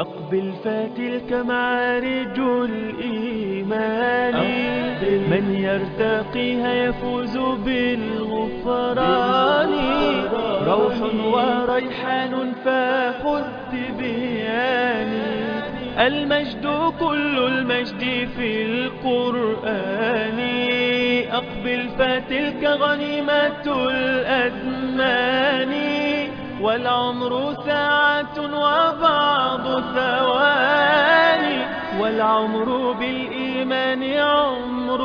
أقبل فتلك معارج الإيمان. من يرتقيها يفوز بالغفران. روح وريحان فخذ بياني. المجد كل المجد في القرآن. أقبل فتلك غنيمة الأزمان. والعمر ساعة وبعض ثواني. والعمر بالإيمان عمر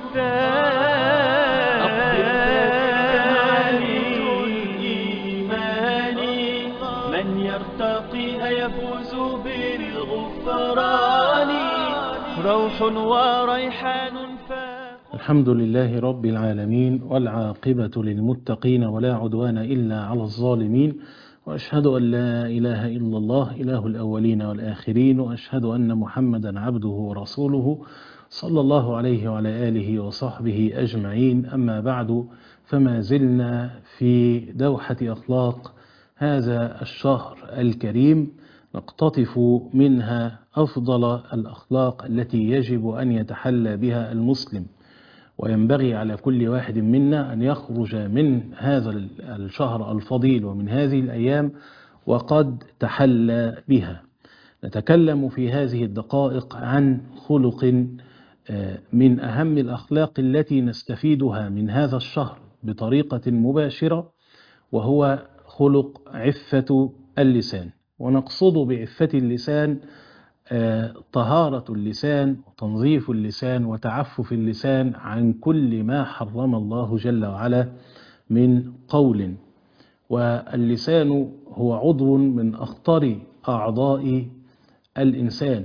ثاني. الإيمان من يرتقيها يفوز بالغفران. روح وريحان الحمد لله رب العالمين، والعاقبة للمتقين ولا عدوان إلا على الظالمين. وأشهد أن لا إله إلا الله إله الأولين والآخرين، وأشهد أن محمدا عبده ورسوله صلى الله عليه وعلى آله وصحبه أجمعين. أما بعد، فما زلنا في دوحة أخلاق هذا الشهر الكريم، نقتطف منها أفضل الأخلاق التي يجب أن يتحلى بها المسلم. وينبغي على كل واحد منا أن يخرج من هذا الشهر الفضيل ومن هذه الأيام وقد تحلى بها. نتكلم في هذه الدقائق عن خلق من أهم الأخلاق التي نستفيدها من هذا الشهر بطريقة مباشرة، وهو خلق عفة اللسان. ونقصد بعفة اللسان طهارة اللسان وتنظيف اللسان وتعفف اللسان عن كل ما حرم الله جل وعلا من قول. واللسان هو عضو من أخطر أعضاء الإنسان،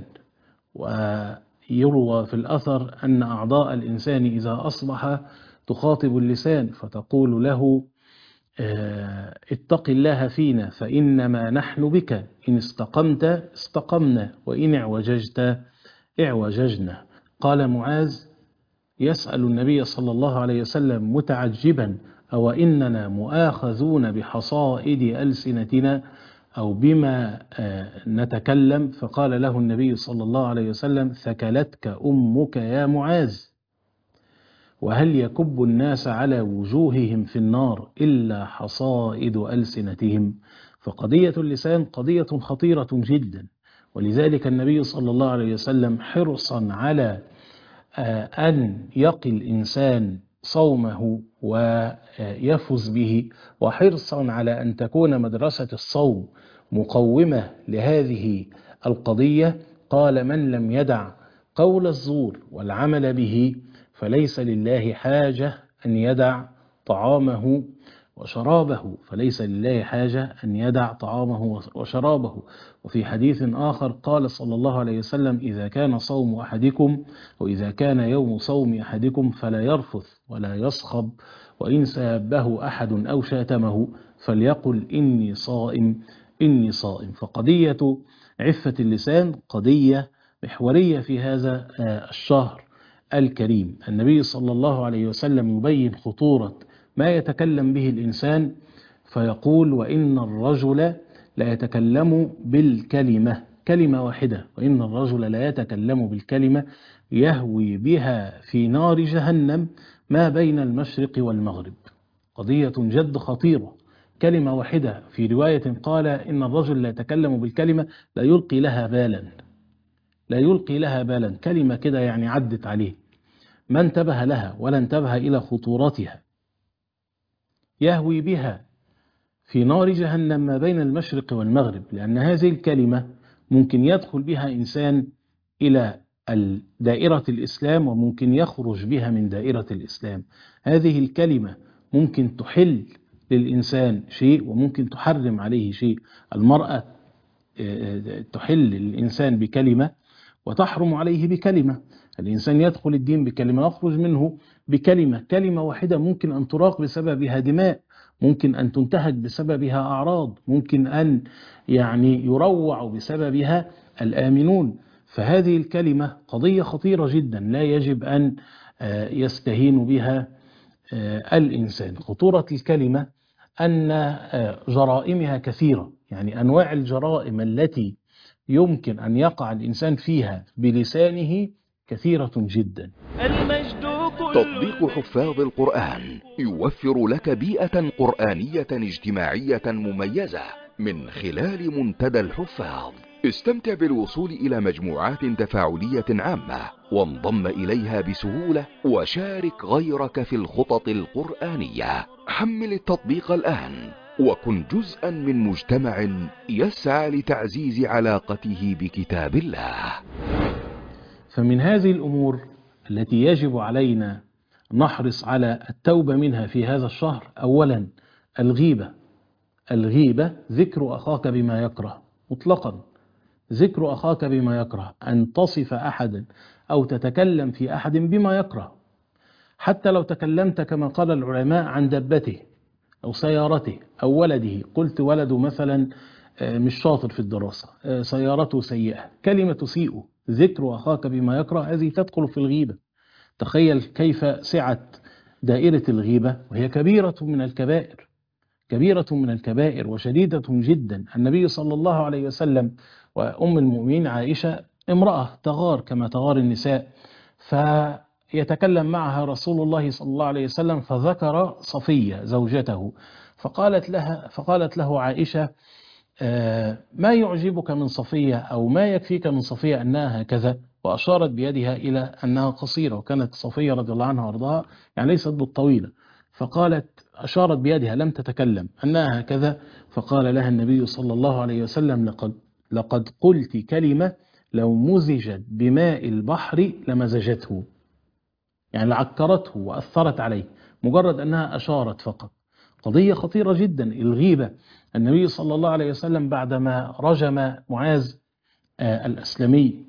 ويروى في الأثر أن أعضاء الإنسان إذا أصبح تخاطب اللسان فتقول له اتق الله فينا فإنما نحن بك، إن استقمت استقمنا وإن اعوججت اعوججنا. قال معاذ يسأل النبي صلى الله عليه وسلم متعجبا: أو إننا مؤاخذون بحصائد ألسنتنا أو بما نتكلم؟ فقال له النبي صلى الله عليه وسلم: ثكلتك أمك يا معاذ، وهل يكب الناس على وجوههم في النار إلا حصائد ألسنتهم؟ فقضية اللسان قضية خطيرة جدا، ولذلك النبي صلى الله عليه وسلم حرصا على أن يقي الإنسان صومه ويفز به، وحرصا على أن تكون مدرسة الصوم مقومة لهذه القضية، قال: من لم يدع قول الزور والعمل به فليس لله حاجة أن يدع طعامه وشرابه. فليس لله حاجة أن يدع طعامه وشرابه. وفي حديث آخر قال صلى الله عليه وسلم: إذا كان صوم أحدكم وإذا كان يوم صوم أحدكم فلا يرفث ولا يصخب، وإن سابه أحد أو شاتمه فليقل إني صائم إني صائم. فقضية عفة اللسان قضية محورية في هذا الشهر الكريم. النبي صلى الله عليه وسلم يبين خطورة ما يتكلم به الإنسان فيقول: وإن الرجل لا يتكلم بالكلمة، كلمة واحدة، وإن الرجل لا يتكلم بالكلمة يهوي بها في نار جهنم ما بين المشرق والمغرب. قضية جد خطيرة، كلمة واحدة. في رواية قال: إن الرجل لا يتكلم بالكلمة لا يلقي لها بالا، لا يلقي لها بالا، كلمة كده يعني عدت عليه، ما انتبه لها ولا انتبه إلى خطورتها، يهوي بها في نار جهنم ما بين المشرق والمغرب. لأن هذه الكلمة ممكن يدخل بها إنسان إلى دائرة الإسلام وممكن يخرج بها من دائرة الإسلام. هذه الكلمة ممكن تحل للإنسان شيء وممكن تحرم عليه شيء. المرأة تحل للإنسان بكلمة وتحرم عليه بكلمة. الإنسان يدخل الدين بكلمة يخرج منه بكلمة. كلمة واحدة ممكن أن تراق بسببها دماء، ممكن أن تنتهك بسببها أعراض، ممكن أن يروع بسببها الآمنون. فهذه الكلمة قضية خطيرة جدا لا يجب أن يستهين بها الإنسان. خطورة الكلمة أن جرائمها كثيرة، يعني أنواع الجرائم التي يمكن أن يقع الإنسان فيها بلسانه كثيرة جدا. المجد كل تطبيق حفاظ القرآن يوفر لك بيئة قرآنية اجتماعية مميزة من خلال منتدى الحفاظ. استمتع بالوصول إلى مجموعات تفاعلية عامة وانضم إليها بسهولة، وشارك غيرك في الخطط القرآنية. حمل التطبيق الآن وكن جزءا من مجتمع يسعى لتعزيز علاقته بكتاب الله. فمن هذه الأمور التي يجب علينا نحرص على التوبة منها في هذا الشهر، أولا الغيبة ذكر أخاك بما يكره مطلقا، ذكر أخاك بما يكره، أن تصف أحدا أو تتكلم في أحد بما يكره، حتى لو تكلمت كما قال العلماء عن دبته أو سيارته أو ولده، قلت ولده مثلا مش شاطر في الدراسة، سيارته سيئة، كلمة تسيئه، ذكر أخاك بما يكره، هذه تدخل في الغيبة. تخيل كيف سعت دائرة الغيبة، وهي كبيرة من الكبائر، كبيرة من الكبائر وشديدة جدا. النبي صلى الله عليه وسلم وأم المؤمنين عائشة امرأة تغار كما تغار النساء، فيتكلم معها رسول الله صلى الله عليه وسلم فذكر صفية زوجته، فقالت له عائشة: ما يعجبك من صفية أو ما يكفيك من صفية أنها هكذا، وأشارت بيدها إلى أنها قصيرة، وكانت صفية رضي الله عنها وارضاها يعني ليست بالطويلة، فقالت أشارت بيدها لم تتكلم أنها هكذا، فقال لها النبي صلى الله عليه وسلم: لقد قلت كلمة لو مزجت بماء البحر لمزجته، يعني لعكرته وأثرت عليه مجرد أنها أشارت فقط. قضية خطيرة جدا الغيبة. النبي صلى الله عليه وسلم بعدما رجم معاذ الأسلمي،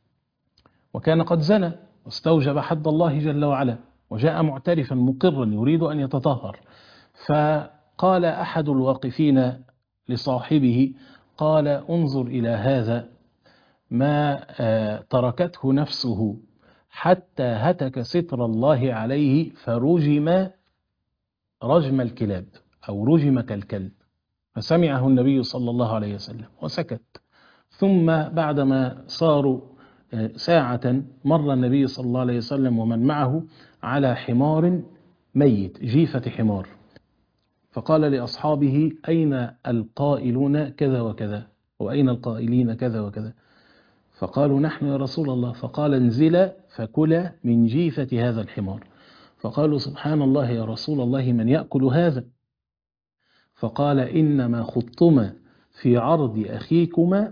وكان قد زنى واستوجب حد الله جل وعلا، وجاء معترفا مقرا يريد أن يتطهر، فقال أحد الواقفين لصاحبه، قال: انظر إلى هذا ما تركته نفسه حتى هتك ستر الله عليه فرجم رجم الكلاب أو رجم كالكلب. فسمعه النبي صلى الله عليه وسلم وسكت. ثم بعدما صاروا ساعة مر النبي صلى الله عليه وسلم ومن معه على حمار ميت، جيفة حمار، فقال لأصحابه: أين القائلون كذا وكذا، وأين القائلين كذا وكذا؟ فقالوا: نحن يا رسول الله. فقال: انزلا فكلا من جيفة هذا الحمار. فقالوا: سبحان الله يا رسول الله، من يأكل هذا؟ فقال: إنما خضتما في عرض أخيكما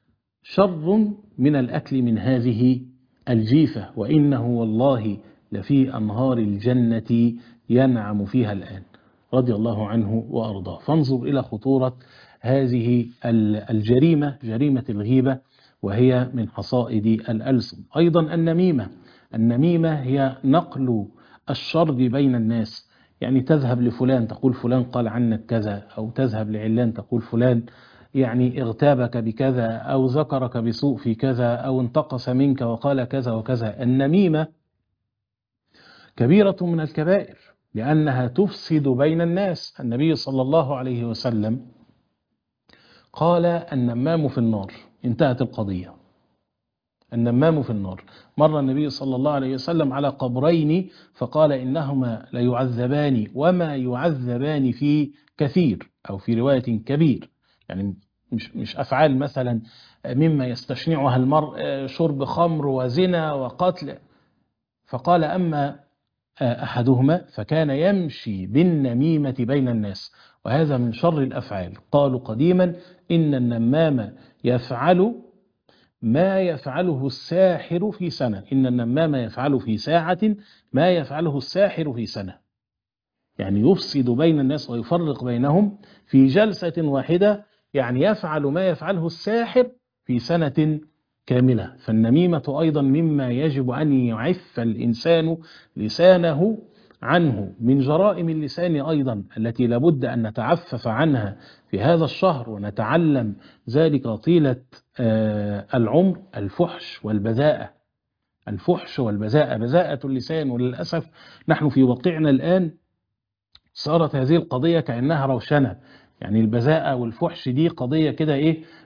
شر من الأكل من هذه الجيفة، وإنه والله لفي أنهار الجنة ينعم فيها الآن، رضي الله عنه وأرضاه. فانظر إلى خطورة هذه الجريمة، جريمة الغيبة، وهي من حصائد الألسن. أيضا النميمة هي نقل الشر بين الناس، يعني تذهب لفلان تقول فلان قال عنك كذا، أو تذهب لعلان تقول فلان يعني اغتابك بكذا، أو ذكرك بسوء في كذا، أو انتقص منك وقال كذا وكذا. النميمة كبيرة من الكبائر لأنها تفسد بين الناس. النبي صلى الله عليه وسلم قال: النمام في النار. انتهت القضية، النمام في النار. مر النبي صلى الله عليه وسلم على قبرين فقال: إنهما ليعذبان وما يعذبان في كثير، أو في رواية كبير، يعني مش أفعال مثلا مما يستشنعها المرء، شرب خمر وزنا وقتل. فقال: أما أحدهما فكان يمشي بالنميمة بين الناس، وهذا من شر الأفعال. قالوا قديما: إن النمام يفعل ما يفعله الساحر في سنة، إن النمام يفعل في ساعة ما يفعله الساحر في سنة، يعني يفسد بين الناس ويفرق بينهم في جلسة واحدة، يعني يفعل ما يفعله الساحر في سنة كاملة. فالنميمة أيضا مما يجب أن يعف الإنسان لسانه عنه، من جرائم اللسان أيضا التي لابد أن نتعفف عنها في هذا الشهر ونتعلم ذلك طيلة العمر: الفحش والبذاءة. الفحش والبذاءة، بذاءة اللسان. وللأسف نحن في واقعنا الآن صارت هذه القضية كأنها روشنة، يعني البذاءة والفحش دي قضية كده إيه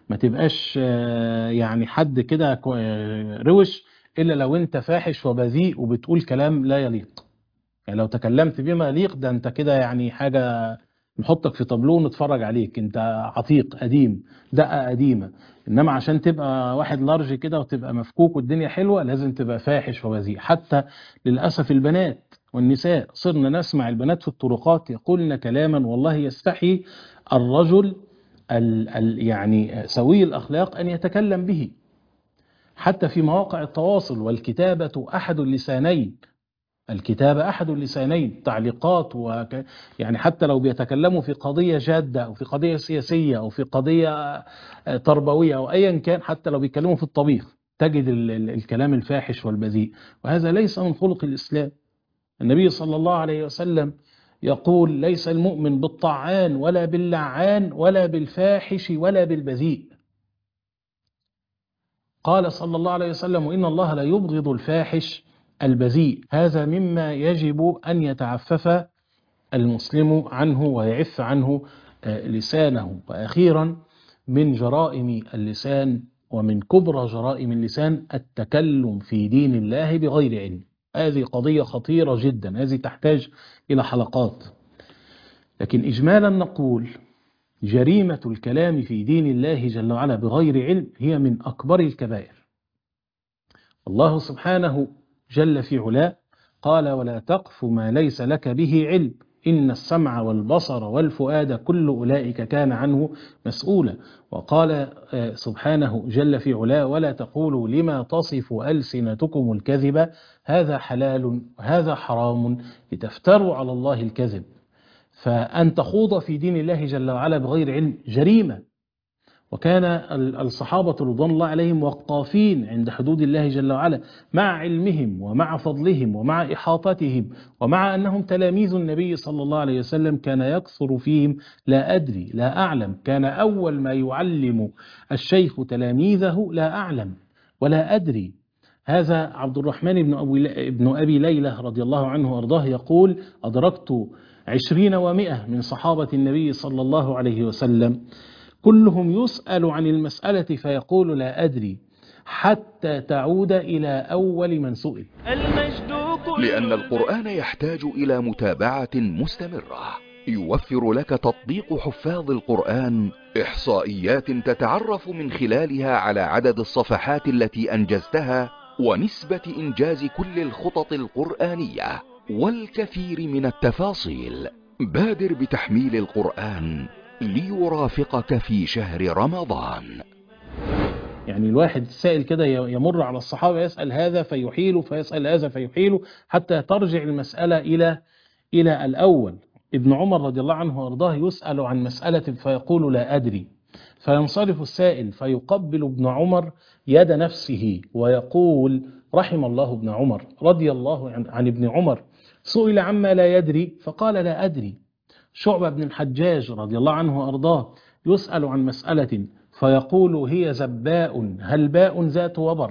ما تبقاش يعني حد كده روش إلا لو أنت فاحش وبذيء وبتقول كلام لا يليق. يعني لو تكلمت بما يليق ده أنت كده يعني حاجة نحطك في طابلوه ونتفرج عليك، أنت عتيق قديم، دقة قديمة. إنما عشان تبقى واحد لارج كده وتبقى مفكوك والدنيا حلوة لازم تبقى فاحش وبذيء. حتى للأسف البنات والنساء صرنا نسمع البنات في الطرقات يقولن كلاما والله يستحي الرجل يعني سوي الأخلاق أن يتكلم به. حتى في مواقع التواصل، والكتابة أحد اللسانين، الكتابة أحد اللسانين، تعليقات يعني حتى لو بيتكلموا في قضية جادة أو في قضية سياسية أو في قضية تربوية أو أيا كان، حتى لو بيتكلموا في الطبيخ تجد الكلام الفاحش والبذيء، وهذا ليس من خلق الإسلام. النبي صلى الله عليه وسلم يقول: ليس المؤمن بالطعان ولا باللعان ولا بالفاحش ولا بالبذيء. قال صلى الله عليه وسلم: وإن الله لا يبغض الفاحش البذيء. هذا مما يجب أن يتعفف المسلم عنه ويعف عنه لسانه. وأخيرا، من جرائم اللسان ومن كبرى جرائم اللسان التكلم في دين الله بغير علم. هذه قضية خطيرة جدا، هذه تحتاج إلى حلقات. لكن إجمالا نقول: جريمة الكلام في دين الله جل وعلا بغير علم هي من أكبر الكبائر. الله سبحانه جل في علاه قال: ولا تقف ما ليس لك به علم إن السمع والبصر والفؤاد كل أولئك كان عنه مسؤولا. وقال سبحانه جل في علاه: ولا تقولوا لما تصف ألسنتكم الكذب هذا حلال وهذا حرام لتفتروا على الله الكذب. فأن تخوض في دين الله جل وعلا بغير علم جريمة. وكان الصحابة رضوان الله عليهم وقافين عند حدود الله جل وعلا مع علمهم ومع فضلهم ومع إحاطتهم ومع أنهم تلاميذ النبي صلى الله عليه وسلم. كان يكثر فيهم: لا أدري، لا أعلم. كان أول ما يعلم الشيخ تلاميذه: لا أعلم ولا أدري. هذا عبد الرحمن بن أبي ليلى رضي الله عنه وأرضاه يقول: أدركت 20 و100 من صحابة النبي صلى الله عليه وسلم كلهم يسأل عن المسألة فيقول: لا أدري، حتى تعود إلى أول من سئل. لأن القرآن يحتاج إلى متابعة مستمرة. يوفر لك تطبيق حفاظ القرآن إحصائيات تتعرف من خلالها على عدد الصفحات التي أنجزتها ونسبة إنجاز كل الخطط القرآنية والكثير من التفاصيل. بادر بتحميل القرآن ليرافقك في شهر رمضان. يعني الواحد سائل كده يمر على الصحابة يسأل هذا فيحيله، فيسأل هذا فيحيله، حتى ترجع المسألة إلى الأول. ابن عمر رضي الله عنه وارضاه يسأل عن مسألة فيقول: لا أدري. فينصرف السائل فيقبل ابن عمر يد نفسه ويقول: رحم الله ابن عمر، رضي الله عن ابن عمر، سئل عما لا يدري فقال: لا أدري. شعبة بن الحجاج رضي الله عنه وأرضاه يسأل عن مسألة فيقول: هي زباء هلباء ذات وبر،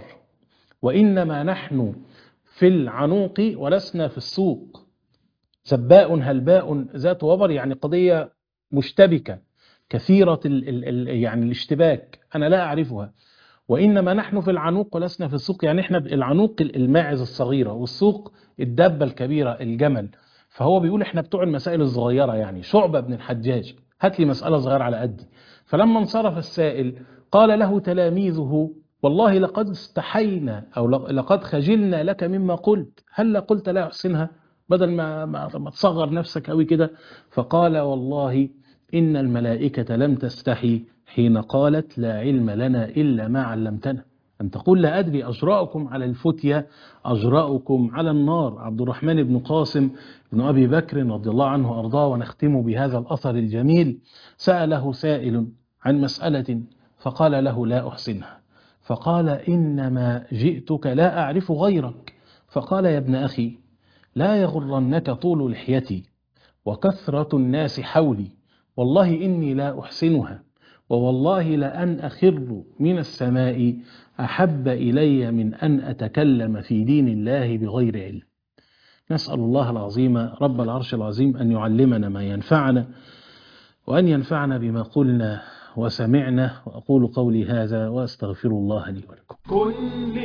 وإنما نحن في العنوق ولسنا في السوق. زباء هلباء ذات وبر يعني قضية مشتبكة كثيرة يعني الاشتباك، أنا لا أعرفها. وإنما نحن في العنوق ولسنا في السوق، يعني إحنا العنوق الماعز الصغيرة، والسوق الدابة الكبيرة الجمل. فهو بيقول إحنا بتوع المسائل الصغيرة. يعني شعبة بن الحجاج هات لي مسألة صغيرة على قدي. فلما انصرف السائل قال له تلاميذه: والله لقد استحينا أو لقد خجلنا لك مما قلت، هل قلت لا أحسنها بدل ما تصغر نفسك أوي كده؟ فقال: والله إن الملائكة لم تستحي حين قالت: لا علم لنا إلا ما علمتنا. أن تقول لا أدري أجرأكم على الفتية أجرأكم على النار. عبد الرحمن بن قاسم بن أبي بكر رضي الله عنه وأرضاه، ونختم بهذا الأثر الجميل، سأله سائل عن مسألة فقال له: لا أحسنها. فقال: إنما جئتك لا أعرف غيرك. فقال: يا ابن أخي، لا يغرنك طول لحيتي وكثرة الناس حولي، والله إني لا أحسنها، ووالله لأن أخر من السماء أحب إلي من أن أتكلم في دين الله بغير علم. نسأل الله العظيم رب العرش العظيم أن يعلمنا ما ينفعنا، وأن ينفعنا بما قلنا، وسمعنا، وأقول قولي هذا وأستغفر الله لي ولكم. كن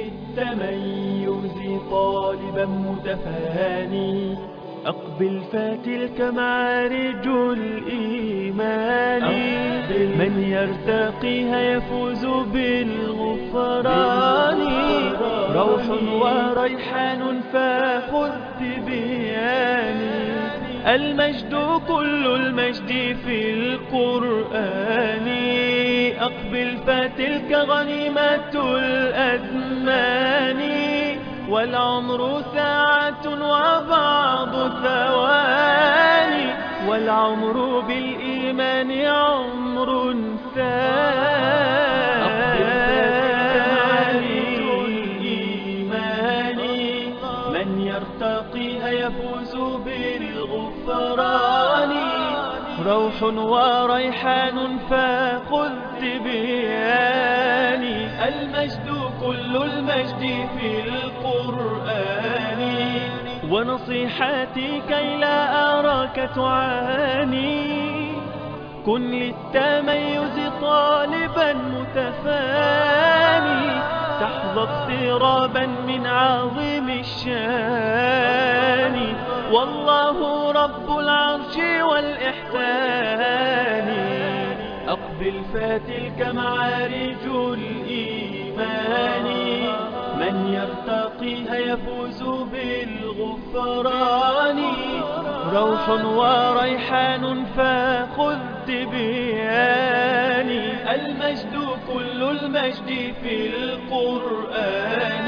للتميز طالبا متفاني، أقبل فتلك معارج الإيمان، من يرتقيها يفوز بالغفران، روح وريحان فخذ بياني، المجد كل المجد في القرآن، أقبل فتلك غنيمة الأزمان، والعمر ساعة وبعض ثواني، والعمر بالإيمان عمر ثاني، الإيمان من يرتقيها يفوز بالغفران، روح وريحان فخذ بياني، المجد كل المجد في القرآن، ونصيحتي كي لا أراك تعاني، كن للتميز طالبا متفاني، تحظى اقترابا من عظيم الشان، والله رب العرش والإحسان، أقبل فتلك معارج الإيمان، من يرتقيها يفوز بالغفران، روح وريحان فخذ بياني، المجد كل المجد في القرآن،